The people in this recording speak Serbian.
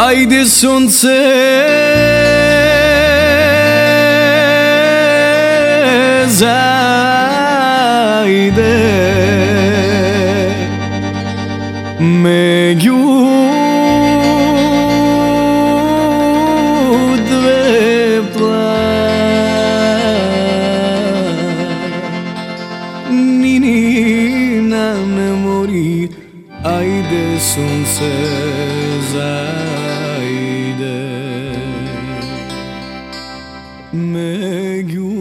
Ajde sunce, zajde među dve planinina na mori. Ajde sunce, zajde među